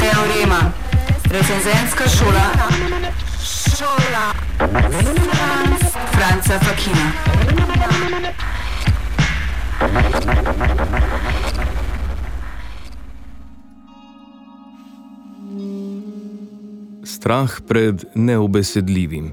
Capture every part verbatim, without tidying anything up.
Teorema. Recenzentska šola. Šola. Franca Fakina. Strah pred neobesedljivim.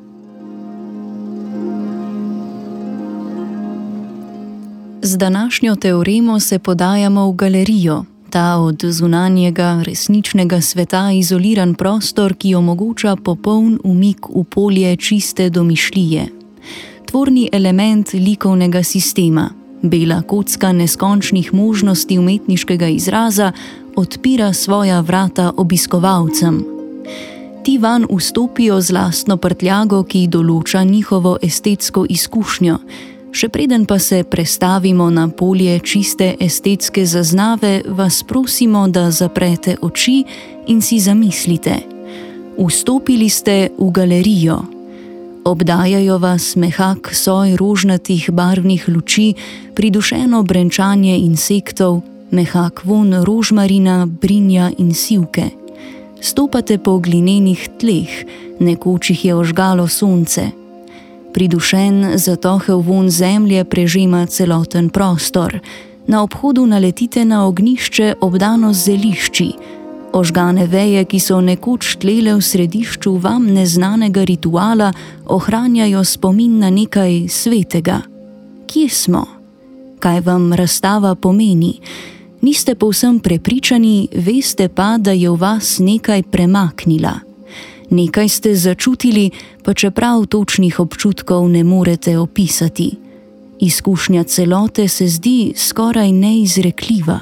Z današnjo teoremo se podajamo v galerijo, ta od zunanjega, resničnega sveta izoliran prostor, ki omogoča popoln umik v polje čiste domišljije. Tvorni element likovnega sistema, bela kocka neskončnih možnosti umetniškega izraza, odpira svoja vrata obiskovalcem. Ti vanj vstopijo z lastno prtljago, ki določa njihovo estetsko izkušnjo. Še preden pa se prestavimo na polje čiste estetske zaznave, vas prosimo, da zaprete oči in si zamislite. Vstopili ste v galerijo. Obdajajo vas mehak soj rožnatih barvnih luči, pridušeno brenčanje insektov, mehak vonj rožmarina, brinja in sivke. Stopate po glinenih tleh, nekoč jih je ožgalo sonce. Pridušen, zatohel vonj zemlje prežema celoten prostor. Na obhodu naletite na ognjišče obdano z zelišči. Ožgane veje, ki so nekoč tlele v središču vam neznanega rituala, ohranjajo spomin na nekaj svetega. Kje smo? Kaj vam razstava pomeni? Niste povsem prepričani, veste pa, da je v vas nekaj premaknila. Nekaj ste začutili, pa čeprav točnih občutkov ne morete opisati. Izkušnja celote se zdi skoraj neizrekljiva.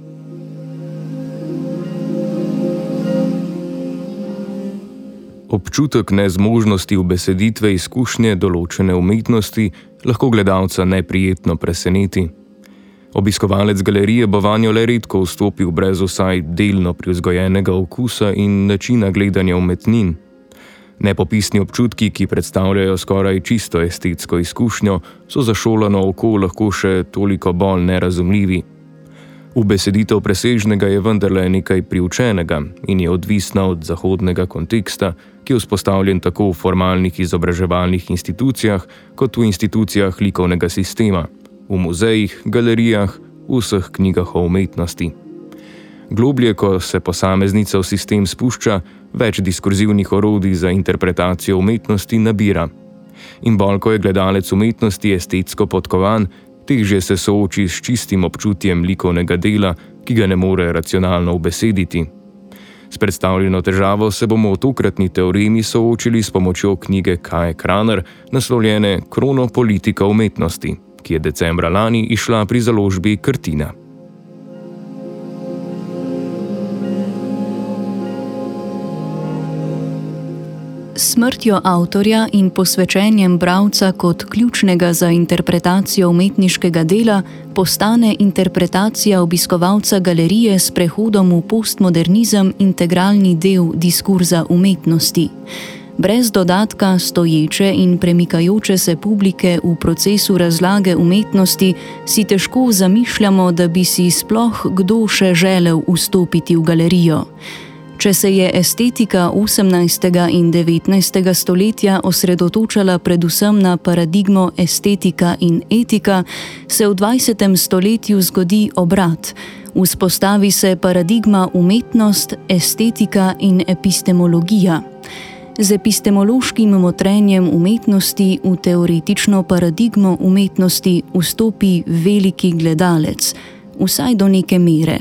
Občutek nezmožnosti ubeseditve izkušnje določene umetnosti lahko gledalca neprijetno preseneti. Obiskovalec galerije bo vanjo le redko vstopil brez vsaj delno privzgojenega okusa in načina gledanja umetnin. Nepopisni občutki, ki predstavljajo skoraj čisto estetsko izkušnjo, so za šolano oko lahko še toliko bolj nerazumljivi. Ubeseditev presežnega je vendarle nekaj priučenega in je odvisna od zahodnega konteksta, ki je vzpostavljen tako v formalnih izobraževalnih institucijah kot v institucijah likovnega sistema, v muzejih, galerijah, v vseh knjigah o umetnosti. Globlje, ko se posameznica v sistem spušča, več diskurzivnih orodij za interpretacijo umetnosti nabira. In bolj, ko je gledalec umetnosti estetsko podkovan, težje se sooči s čistim občutjem likovnega dela, ki ga ne more racionalno ubesediti. S predstavljeno težavo se bomo v tokratni teoremi soočili s pomočjo knjige Kaje Kraner, naslovljene Kronopolitika umetnosti, ki je decembra lani izšla pri založbi Krtina. Smrtjo avtorja in posvečenjem bralca kot ključnega za interpretacijo umetniškega dela postane interpretacija obiskovalca galerije s prehodom v postmodernizem integralni del diskurza umetnosti. Brez dodatka stoječe in premikajoče se publike v procesu razlage umetnosti si težko zamišljamo, da bi si sploh kdo še želel vstopiti v galerijo. Če se je estetika osemnajstega in devetnajstega stoletja osredotočala predvsem na paradigmo estetika in etika, se v dvajsetem stoletju zgodi obrat. Vzpostavi se paradigma umetnost, estetika in epistemologija. Z epistemološkim motrenjem umetnosti v teoretično paradigmo umetnosti vstopi veliki gledalec, vsaj do neke mere.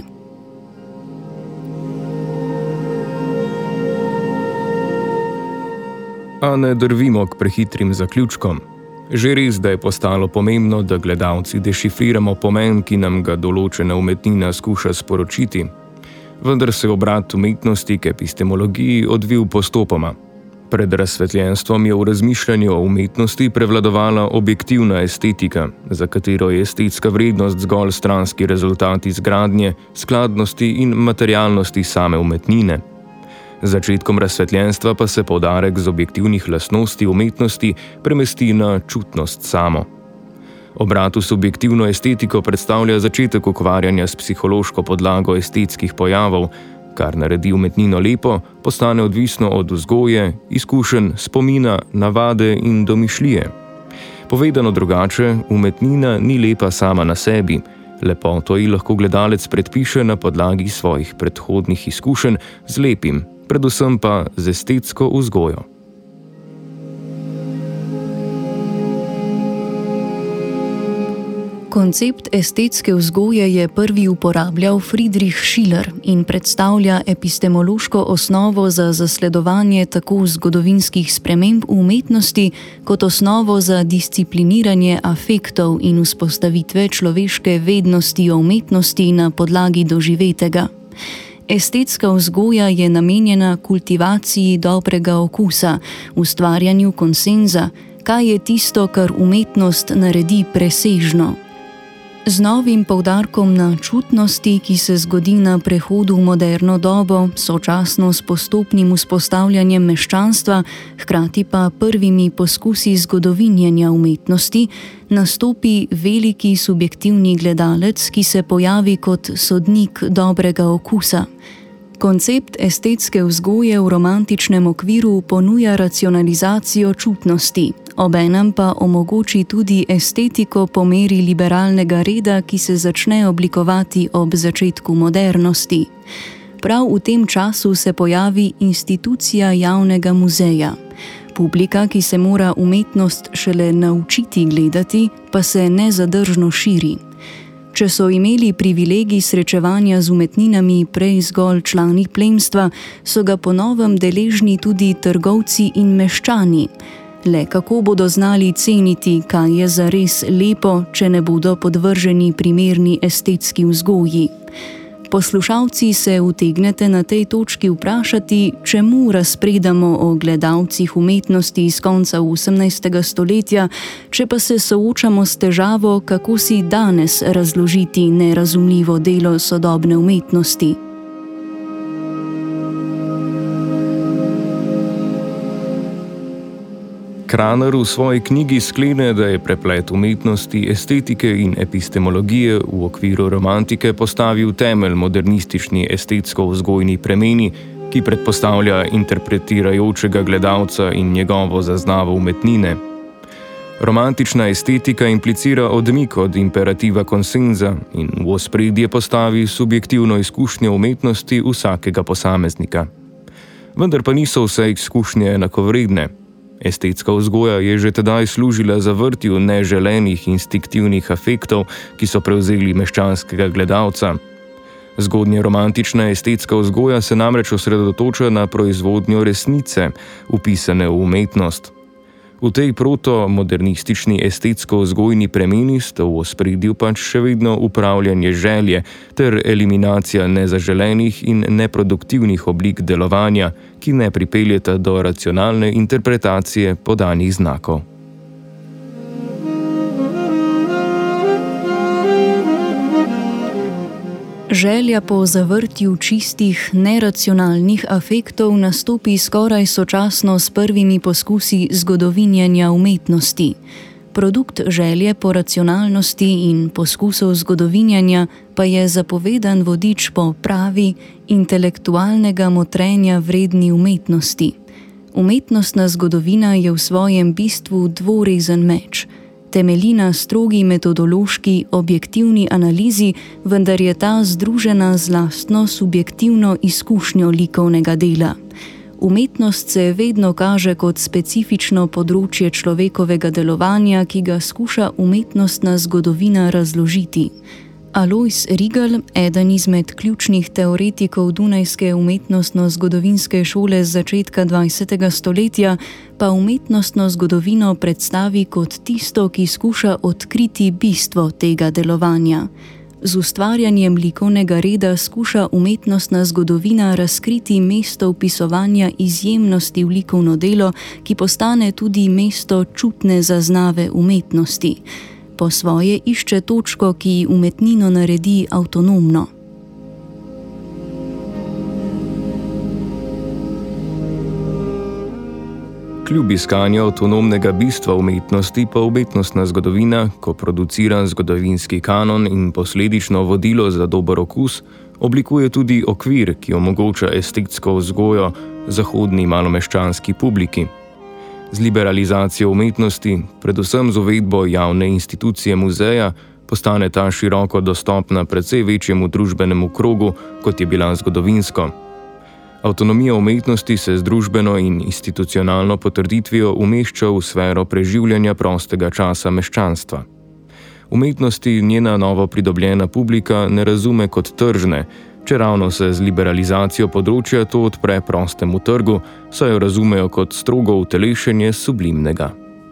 A ne drvimo k prehitrim zaključkom. Že res, da je postalo pomembno, da gledalci dešifriramo pomen, ki nam ga določena umetnina skuša sporočiti. Vendar se obrat umetnosti k epistemologiji odvil postopoma. Pred razsvetljenstvom je v razmišljanju o umetnosti prevladovala objektivna estetika, za katero je estetska vrednost zgolj stranski rezultat izgradnje, skladnosti in materialnosti same umetnine. Z začetkom razsvetljenstva pa se poudarek z objektivnih lastnosti umetnosti premesti na čutnost samo. Obrat v subjektivno estetiko predstavlja začetek ukvarjanja s psihološko podlago estetskih pojavov, Kar naredi umetnino lepo, postane odvisno od vzgoje, izkušenj, spomina, navade in domišljije. Povedano drugače, umetnina ni lepa sama na sebi. Lepoto ji lahko gledalec predpiše na podlagi svojih predhodnih izkušenj z lepim, predvsem pa z estetsko vzgojo. Koncept estetske vzgoje je prvi uporabljal Friedrich Schiller in predstavlja epistemološko osnovo za zasledovanje tako zgodovinskih sprememb v umetnosti kot osnovo za discipliniranje afektov in vzpostavitve človeške vednosti o umetnosti na podlagi doživetega. Estetska vzgoja je namenjena kultivaciji dobrega okusa, ustvarjanju konsenza, kaj je tisto, kar umetnost naredi presežno. Z novim poudarkom na čutnosti, ki se zgodi na prehodu v moderno dobo, sočasno s postopnim vzpostavljanjem meščanstva, hkrati pa prvimi poskusi zgodovinjenja umetnosti, nastopi veliki subjektivni gledalec, ki se pojavi kot sodnik dobrega okusa. Koncept estetske vzgoje v romantičnem okviru ponuja racionalizacijo čutnosti, obenem pa omogoči tudi estetiko po meri liberalnega reda, ki se začne oblikovati ob začetku modernosti. Prav v tem času se pojavi institucija javnega muzeja. Publika, ki se mora umetnost šele naučiti gledati, pa se nezadržno širi. Če so imeli privilegij srečevanja z umetninami prej zgolj člani plemstva, so ga po novem deležni tudi trgovci in meščani. Le kako bodo znali ceniti, kaj je zares lepo, če ne bodo podvrženi primerni estetski vzgoji? Poslušalci se utegnete na tej točki vprašati, čemu razpredamo o gledalcih umetnosti iz konca osemnajstega stoletja, če pa se soočamo s težavo, kako si danes razložiti nerazumljivo delo sodobne umetnosti. Kraner v svoji knjigi sklene, da je preplet umetnosti, estetike in epistemologije v okviru romantike postavil temelj modernistični estetsko-vzgojni premeni, ki predpostavlja interpretirajočega gledalca in njegovo zaznavo umetnine. Romantična estetika implicira odmik od imperativa konsenza in v ospredje postavi subjektivno izkušnjo umetnosti vsakega posameznika. Vendar pa niso vse izkušnje enakovredne. Estetska vzgoja je že tedaj služila zavrtju neželenih instinktivnih afektov, ki so prevzeli meščanskega gledalca. Zgodnje romantična estetska vzgoja se namreč osredotoča na proizvodnjo resnice, vpisane v umetnost. V tej proto-modernistični estetsko-vzgojni premeni sta v ospredju pač še vedno upravljanje želje ter eliminacija nezaželenih in neproduktivnih oblik delovanja, ki ne pripeljeta do racionalne interpretacije podanih znakov. Želja po zavrtju čistih, neracionalnih afektov nastopi skoraj sočasno s prvimi poskusi zgodovinjenja umetnosti. Produkt želje po racionalnosti in poskusov zgodovinjanja pa je zapovedan vodič po pravi, intelektualnega motrenja vredni umetnosti. Umetnostna zgodovina je v svojem bistvu dvorezen meč. Temelji na strogi metodološki, objektivni analizi, vendar je ta združena z lastno subjektivno izkušnjo likovnega dela. Umetnost se vedno kaže kot specifično področje človekovega delovanja, ki ga skuša umetnostna zgodovina razložiti. Alois Riegel, eden izmed ključnih teoretikov dunajske umetnostno-zgodovinske šole z začetka dvajsetega stoletja, pa umetnostno zgodovino predstavi kot tisto, ki skuša odkriti bistvo tega delovanja. Z ustvarjanjem likovnega reda skuša umetnostna zgodovina razkriti mesto vpisovanja izjemnosti v likovno delo, ki postane tudi mesto čutne zaznave umetnosti. Po svoje išče točko, ki umetnino naredi avtonomno. Kljub iskanju avtonomnega bistva umetnosti pa umetnostna zgodovina, ko producira zgodovinski kanon in posledično vodilo za dober okus, oblikuje tudi okvir, ki omogoča estetsko vzgojo zahodni malomeščanski publiki. Z liberalizacijo umetnosti, predvsem z uvedbo javne institucije muzeja, postane ta široko dostopna precej večjemu družbenemu krogu, kot je bila zgodovinsko. Avtonomija umetnosti se z družbeno in institucionalno potrditvijo umešča v sfero preživljanja prostega časa meščanstva. Umetnosti njena novo pridobljena publika ne razume kot tržne, čeravno se z liberalizacijo področja to odpre prostemu trgu, saj jo razumejo kot strogo utelešenje sublimnega.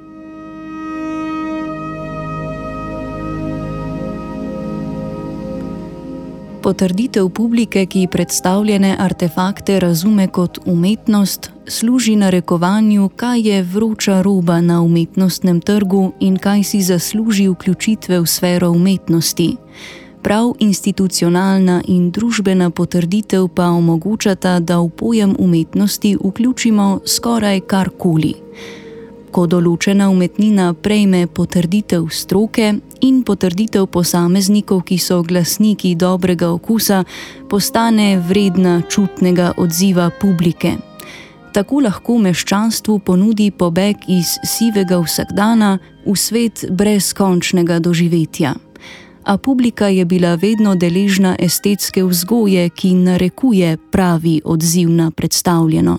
Potrditev publike, ki predstavljene artefakte razume kot umetnost, služi narekovanju, kaj je vroča roba na umetnostnem trgu in kaj si zasluži vključitve v sfero umetnosti. Prav institucionalna in družbena potrditev pa omogočata, da v pojem umetnosti vključimo skoraj karkoli. Ko določena umetnina prejme potrditev stroke in potrditev posameznikov, ki so glasniki dobrega okusa, postane vredna čutnega odziva publike. Tako lahko meščanstvu ponudi pobeg iz sivega vsakdana v svet brezkončnega doživetja. A publika je bila vedno deležna estetske vzgoje, ki narekuje pravi odziv na predstavljeno.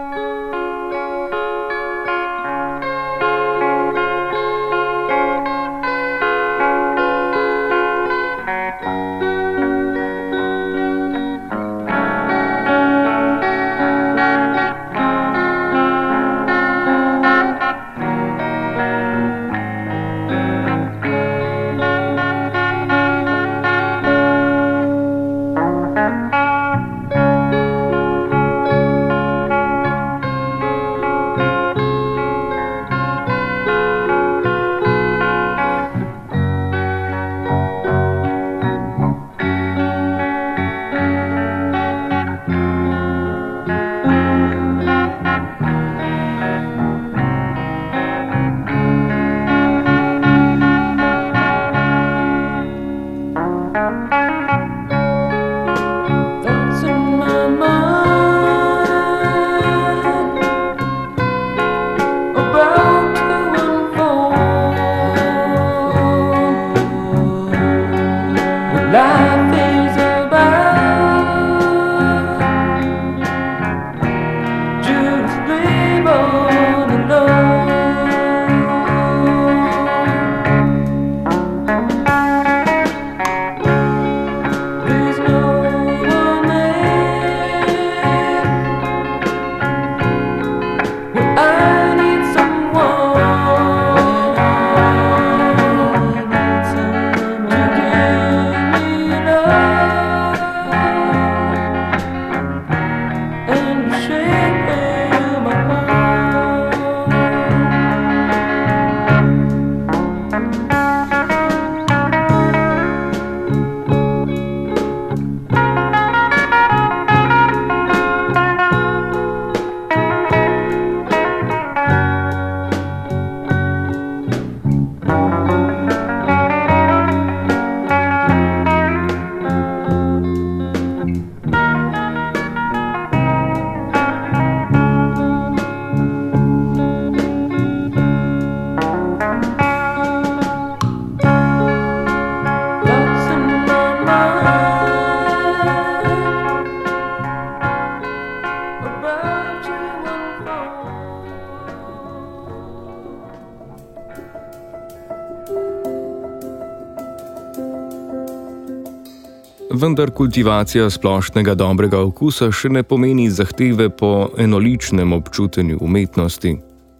Vendar kultivacija splošnega dobrega okusa še ne pomeni zahteve po enoličnem občutenju umetnosti.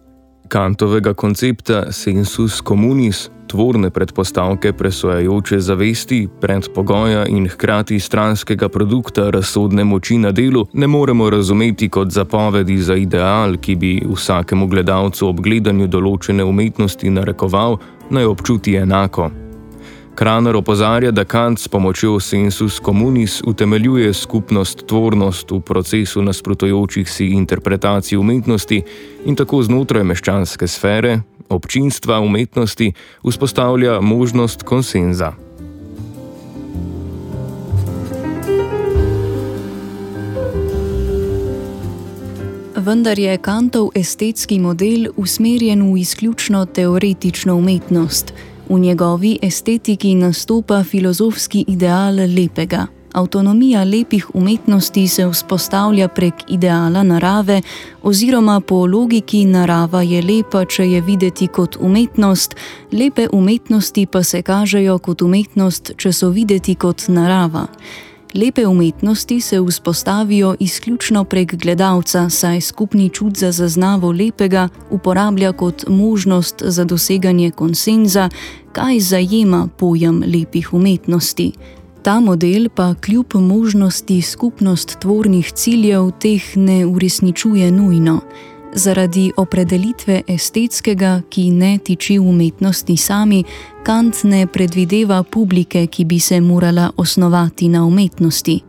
Kantovega koncepta sensus communis, tvorne predpostavke presojajoče zavesti, predpogoja in hkrati stranskega produkta razsodne moči na delu, ne moremo razumeti kot zapovedi za ideal, ki bi vsakemu gledalcu ob gledanju določene umetnosti narekoval, naj občuti enako. Kraner opozarja, da Kant s pomočjo sensus communis utemeljuje skupnost tvornost v procesu nasprotujočih si interpretacij umetnosti in tako znotraj meščanske sfere, občinstva umetnosti, vzpostavlja možnost konsenza. Vendar je Kantov estetski model usmerjen v izključno teoretično umetnost. V njegovi estetiki nastopa filozofski ideal lepega. Avtonomija lepih umetnosti se vzpostavlja prek ideala narave oziroma po logiki narava je lepa, če je videti kot umetnost, lepe umetnosti pa se kažejo kot umetnost, če so videti kot narava. Lepe umetnosti se vzpostavijo izključno prek gledalca, saj skupni čut za zaznavo lepega uporablja kot možnost za doseganje konsenza, kaj zajema pojem lepih umetnosti. Ta model pa kljub možnosti skupnost tvornih ciljev teh ne uresničuje nujno. Zaradi opredelitve estetskega, ki ne tiči v umetnosti sami, Kant ne predvideva publike, ki bi se morala osnovati na umetnosti.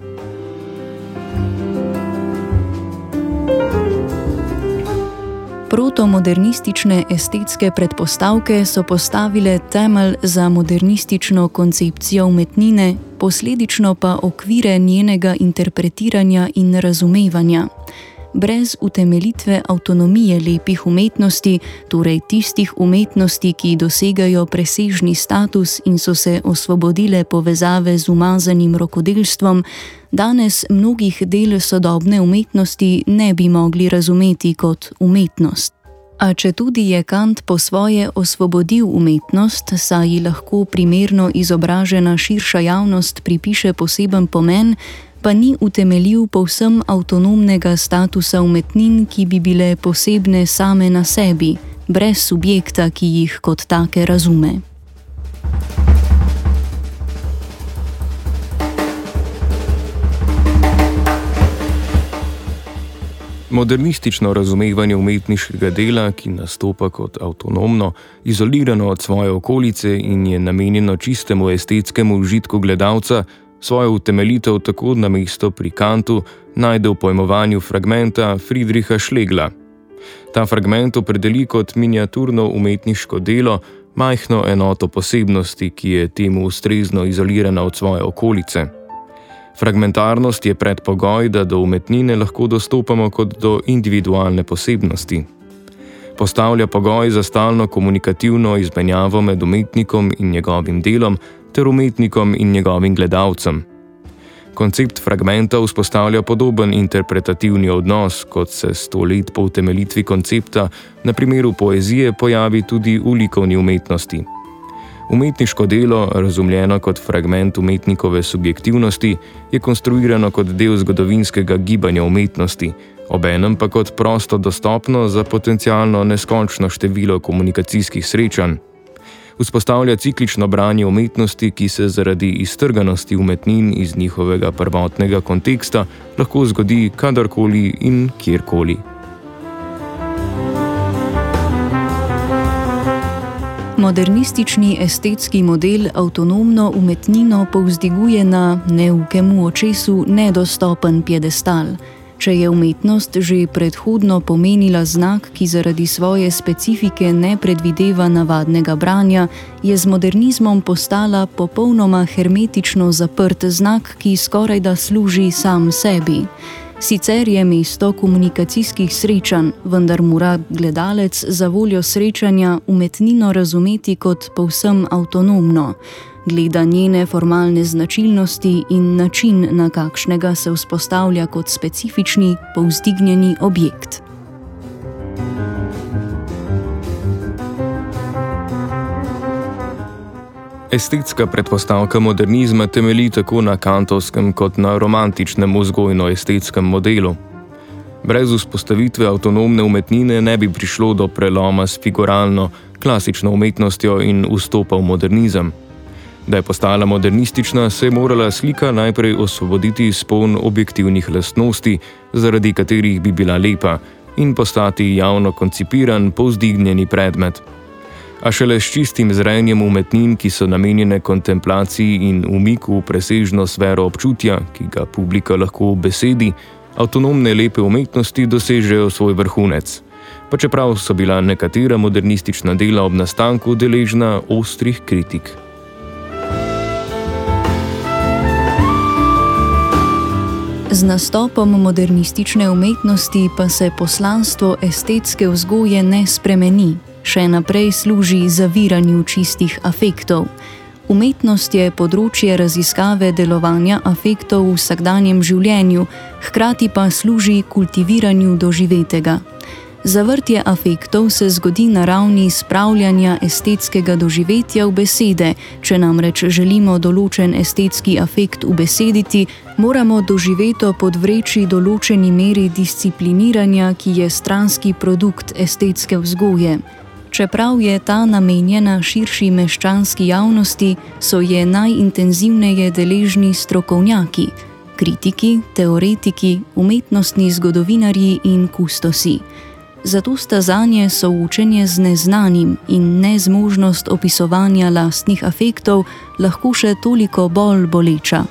Protomodernistične estetske predpostavke so postavile temelj za modernistično koncepcijo umetnine, posledično pa okvire njenega interpretiranja in razumevanja. Brez utemeljitve avtonomije lepih umetnosti, torej tistih umetnosti, ki dosegajo presežni status in so se osvobodile povezave z umazanim rokodelstvom, danes mnogih del sodobne umetnosti ne bi mogli razumeti kot umetnost. A četudi je Kant po svoje osvobodil umetnost, saj ji lahko primerno izobražena širša javnost pripiše poseben pomen, pa ni utemeljil povsem avtonomnega statusa umetnin, ki bi bile posebne same na sebi, brez subjekta, ki jih kot take razume. Modernistično razumevanje umetniškega dela, ki nastopa kot avtonomno, izolirano od svoje okolice in je namenjeno čistemu estetskemu užitku gledalca, svojo utemeljitev tako na mesto pri Kantu najde v pojmovanju fragmenta Friedricha Schlegla. Ta fragment opredeli kot miniaturno umetniško delo, majhno enoto posebnosti, ki je temu ustrezno izolirana od svoje okolice. Fragmentarnost je predpogoj, da do umetnine lahko dostopamo kot do individualne posebnosti. Postavlja pogoj za stalno komunikativno izmenjavo med umetnikom in njegovim delom ter umetnikom in njegovim gledalcem. Koncept fragmenta vzpostavlja podoben interpretativni odnos, kot se sto let po utemeljitvi koncepta na primeru poezije pojavi tudi v likovni umetnosti. Umetniško delo, razumljeno kot fragment umetnikove subjektivnosti, je konstruirano kot del zgodovinskega gibanja umetnosti, obenem pa kot prosto dostopno za potencialno neskončno število komunikacijskih srečanj. Vzpostavlja ciklično branje umetnosti, ki se zaradi iztrganosti umetnin iz njihovega prvotnega konteksta lahko zgodi kadarkoli in kjerkoli. Modernistični estetski model avtonomno umetnino povzdiguje na neukemu očesu nedostopen piedestal. Če je umetnost že predhodno pomenila znak, ki zaradi svoje specifike ne predvideva navadnega branja, je z modernizmom postala popolnoma hermetično zaprt znak, ki skorajda služi sam sebi. Sicer je mesto komunikacijskih srečanj, vendar mora gledalec za voljo srečanja umetnino razumeti kot povsem avtonomno. Gleda njene formalne značilnosti in način, na kakšnega se vzpostavlja kot specifični, povzdignjeni objekt. Estetska predpostavka modernizma temelji tako na kantovskem kot na romantičnem vzgojno-estetskem modelu. Brez vzpostavitve avtonomne umetnine ne bi prišlo do preloma s figuralno, klasično umetnostjo in vstopa v modernizem. Da je postala modernistična, se je morala slika najprej osvoboditi izpoln objektivnih lastnosti, zaradi katerih bi bila lepa, in postati javno koncipiran, povzdignjeni predmet. A šele s čistim zrenjem umetnin, ki so namenjene kontemplaciji in umiku v presežno sfero občutja, ki ga publika lahko besedi, avtonomne lepe umetnosti dosežejo svoj vrhunec. Pa čeprav so bila nekatera modernistična dela ob nastanku deležna ostrih kritik. Z nastopom modernistične umetnosti pa se poslanstvo estetske vzgoje ne spremeni, še naprej služi zaviranju čistih afektov. Umetnost je področje raziskave delovanja afektov v vsakdanjem življenju, hkrati pa služi kultiviranju doživetega. Zavrtje afektov se zgodi na ravni spravljanja estetskega doživetja v besede. Če namreč želimo določen estetski afekt ubesediti, moramo doživeto podvreči določeni meri discipliniranja, ki je stranski produkt estetske vzgoje. Čeprav je ta namenjena širši meščanski javnosti, so je najintenzivneje deležni strokovnjaki, kritiki, teoretiki, umetnostni zgodovinarji in kustosi. Zato sta zanje soočenje z neznanim in nezmožnost opisovanja lastnih afektov lahko še toliko bolj boleča.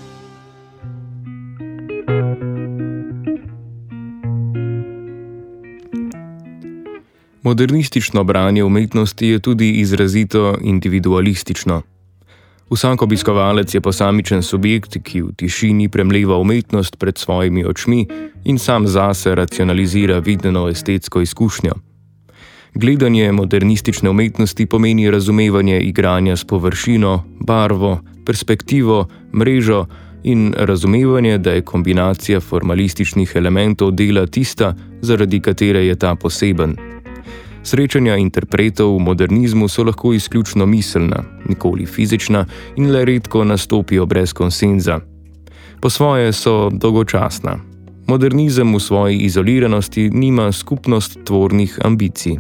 Modernistično branje umetnosti je tudi izrazito individualistično. Vsak obiskovalec je posamičen subjekt, ki v tišini premleva umetnost pred svojimi očmi in sam zase racionalizira videno estetsko izkušnjo. Gledanje modernistične umetnosti pomeni razumevanje igranja s površino, barvo, perspektivo, mrežo in razumevanje, da je kombinacija formalističnih elementov dela tista, zaradi katere je ta poseben. Srečanja interpretov v modernizmu so lahko izključno miselna, nikoli fizična in le redko nastopijo brez konsenza. Po svoje so dolgočasna. Modernizem v svoji izoliranosti nima skupnost tvornih ambicij.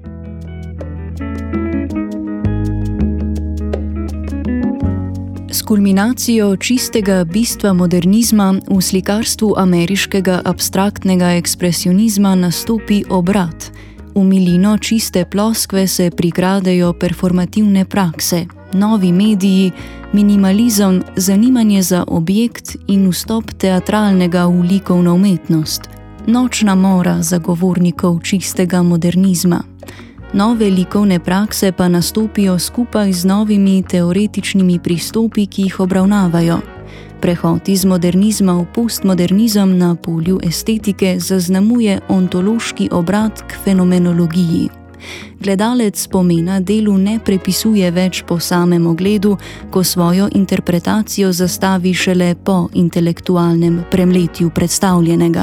S kulminacijo čistega bistva modernizma v slikarstvu ameriškega abstraktnega ekspresionizma nastopi obrat. V milino čiste ploskve se prikradejo performativne prakse, novi mediji, minimalizem, zanimanje za objekt in vstop teatralnega v likovno umetnost. Nočna mora zagovornikov čistega modernizma. Nove likovne prakse pa nastopijo skupaj z novimi teoretičnimi pristopi, ki jih obravnavajo. Prehod iz modernizma v postmodernizem na polju estetike zaznamuje ontološki obrat k fenomenologiji. Gledalec pomena delu ne prepisuje več po samem ogledu, ko svojo interpretacijo zastavi šele po intelektualnem premletju predstavljenega.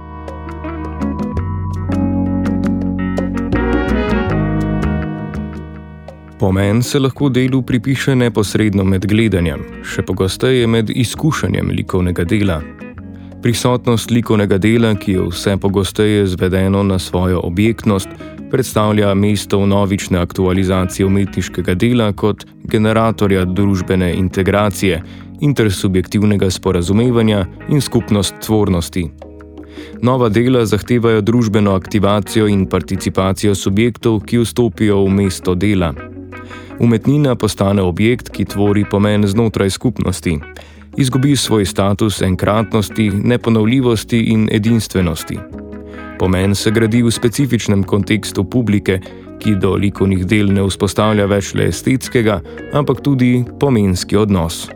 Pomen se lahko delu pripiše neposredno med gledanjem, še pogosteje med izkušanjem likovnega dela. Prisotnost likovnega dela, ki je vse pogosteje zvedeno na svojo objektnost, predstavlja mesto vnovične aktualizacije umetniškega dela kot generatorja družbene integracije, intersubjektivnega sporazumevanja in skupnost tvornosti. Nova dela zahtevajo družbeno aktivacijo in participacijo subjektov, ki vstopijo v mesto dela. Umetnina postane objekt, ki tvori pomen znotraj skupnosti. Izgubi svoj status enkratnosti, neponovljivosti in edinstvenosti. Pomen se gradi v specifičnem kontekstu publike, ki do likovnih del ne vzpostavlja več le estetskega, ampak tudi pomenski odnos.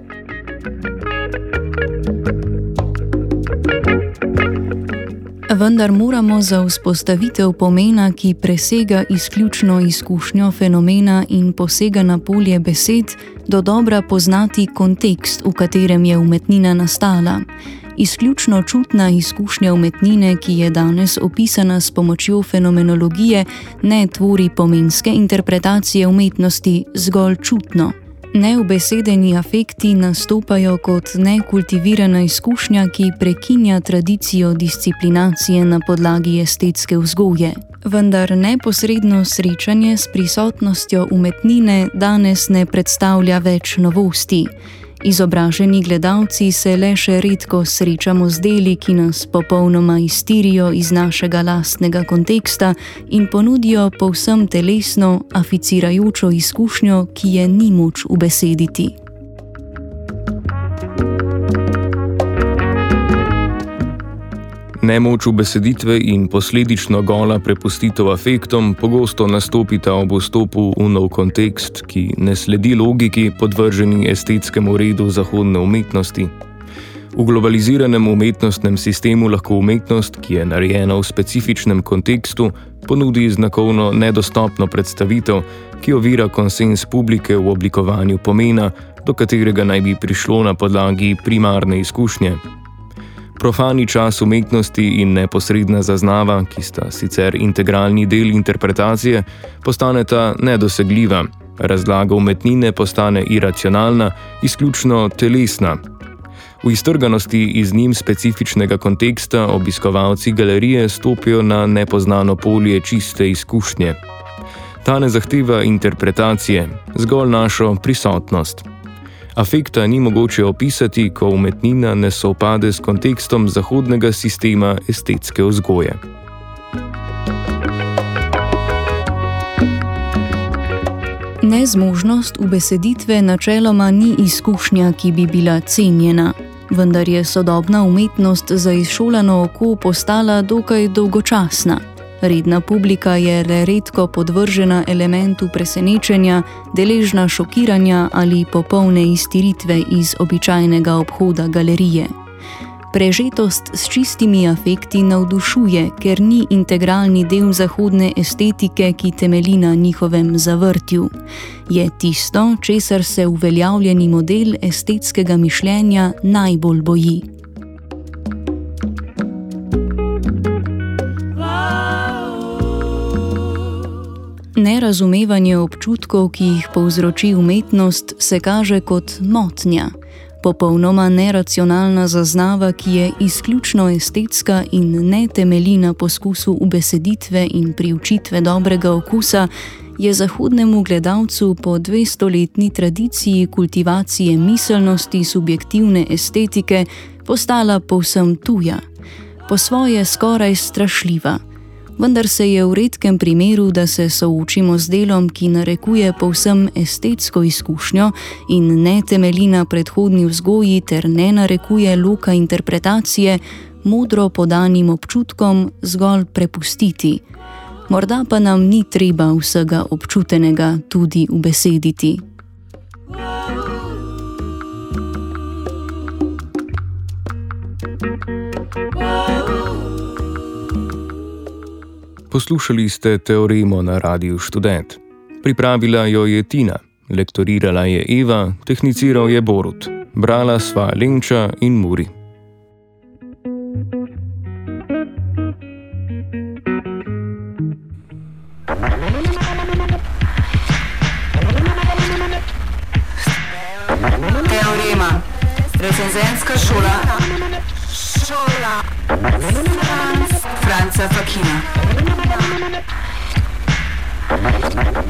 Vendar moramo za vzpostavitev pomena, ki presega izključno izkušnjo fenomena in posega na polje besed, dodobra poznati kontekst, v katerem je umetnina nastala. Izključno čutna izkušnja umetnine, ki je danes opisana s pomočjo fenomenologije, ne tvori pomenske interpretacije umetnosti, zgolj čutno. Neubesedeni afekti nastopajo kot nekultivirana izkušnja, ki prekinja tradicijo disciplinacije na podlagi estetske vzgoje. Vendar neposredno srečanje s prisotnostjo umetnine danes ne predstavlja več novosti. Izobraženi gledalci se le še redko srečamo z deli, ki nas popolnoma iztirijo iz našega lastnega konteksta in ponudijo povsem telesno, aficirajočo izkušnjo, ki je ni moč ubesediti. Nemoč ubeseditve in posledično gola prepustitev afektom pogosto nastopita ob vstopu v nov kontekst, ki ne sledi logiki podvrženi estetskemu redu zahodne umetnosti. V globaliziranem umetnostnem sistemu lahko umetnost, ki je narejena v specifičnem kontekstu, ponudi znakovno nedostopno predstavitev, ki ovira konsenz publike v oblikovanju pomena, do katerega naj bi prišlo na podlagi primarne izkušnje. Profani čas umetnosti in neposredna zaznava, ki sta sicer integralni del interpretacije, postaneta nedosegljiva, razlaga umetnine postane iracionalna, izključno telesna. V iztrganosti iz njim specifičnega konteksta obiskovalci galerije stopijo na nepoznano polje čiste izkušnje. Ta ne zahteva interpretacije, zgolj našo prisotnost. Afekta ni mogoče opisati, ko umetnina ne sovpade s kontekstom zahodnega sistema estetske vzgoje. Nezmožnost ubeseditve načeloma ni izkušnja, ki bi bila cenjena, vendar je sodobna umetnost za izšolano oko postala dokaj dolgočasna. Redna publika je le redko podvržena elementu presenečenja, deležna šokiranja ali popolne iztiritve iz običajnega obhoda galerije. Prežetost s čistimi afekti navdušuje, ker ni integralni del zahodne estetike, ki temelji na njihovem zavrtju. Je tisto, česar se uveljavljeni model estetskega mišljenja najbolj boji. Nerazumevanje občutkov, ki jih povzroči umetnost, se kaže kot motnja. Popolnoma neracionalna zaznava, ki je izključno estetska in ne temelji na poskusu ubeseditve in priučitve dobrega okusa, je zahodnemu gledalcu po dvestoletni tradiciji kultivacije miselnosti subjektivne estetike postala povsem tuja, po svoje skoraj strašljiva. Vendar se je v redkem primeru, da se soočimo z delom, ki narekuje povsem estetsko izkušnjo in ne temelji na predhodni vzgoji ter ne narekuje loka interpretacije, modro podanim občutkom zgolj prepustiti. Morda pa nam ni treba vsega občutenega tudi ubesediti. Poslušali ste Teoremo na Radiu Študent. Pripravila jo je Tina, lektorirala je Eva, tehniciral je Borut. Brala sva Lenča in Muri. Teorema. Recenzenska šola. Šola. Franca Fakina.